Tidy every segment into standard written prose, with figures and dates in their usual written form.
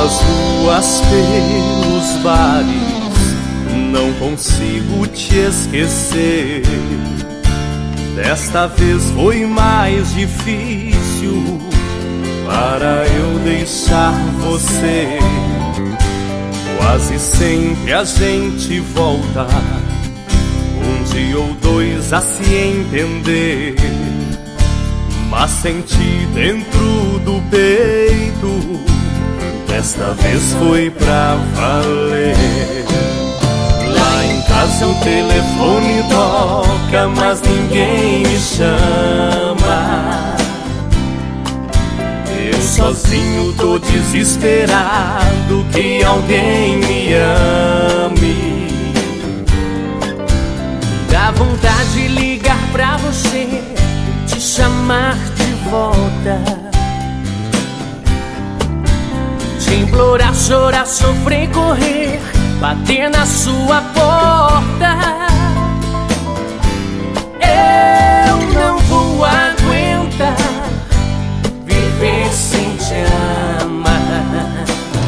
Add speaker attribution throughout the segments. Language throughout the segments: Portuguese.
Speaker 1: Pelas ruas, pelos bares, não consigo te esquecer. Desta vez foi mais difícil para eu deixar você. Quase sempre a gente volta, um dia ou dois a se entender. Mas senti dentro do peito, desta vez foi pra valer. Lá em casa o telefone toca, mas ninguém me chama. Eu sozinho tô desesperado que alguém me ame.
Speaker 2: Dá vontade de ligar pra você, te chamar de volta, te implorar, chorar, sofrer, correr, bater na sua porta. Eu não vou aguentar viver sem te amar.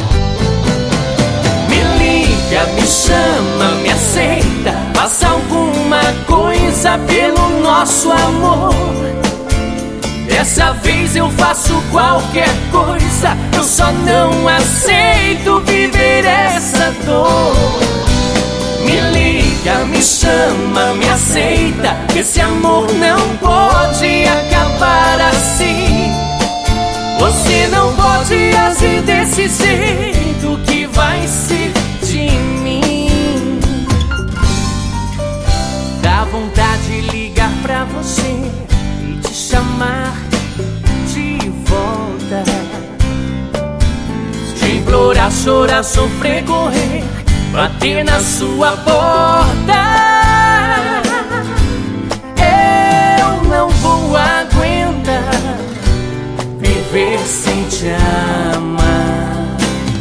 Speaker 2: Me liga, me chama, me aceita, faça alguma coisa pelo nosso amor. Dessa vez eu faço qualquer coisa, eu só não aceito viver essa dor. Me liga, me chama, me aceita, esse amor não pode acabar assim. Você não pode agir desse jeito, que vai ser de mim. Dá vontade de ligar pra você e te chamar de volta, te implorar, chorar, sofrer, correr, bater na sua porta. Eu não vou aguentar viver sem te amar.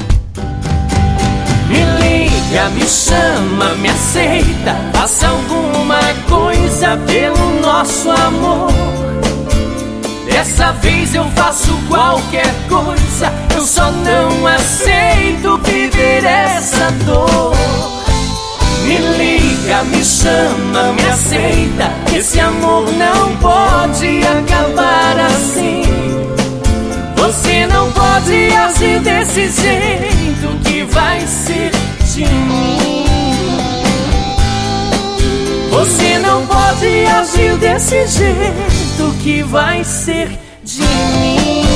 Speaker 2: Me liga, me chama, me aceita, faça alguma coisa pelo nosso amor. Dessa vez eu faço qualquer coisa, eu só não aceito viver essa dor. Me liga, me chama, me aceita, esse amor não pode acabar assim. Você não pode agir desse jeito, que vai ser de mim. Você não pode agir desse jeito, que vai ser de mim.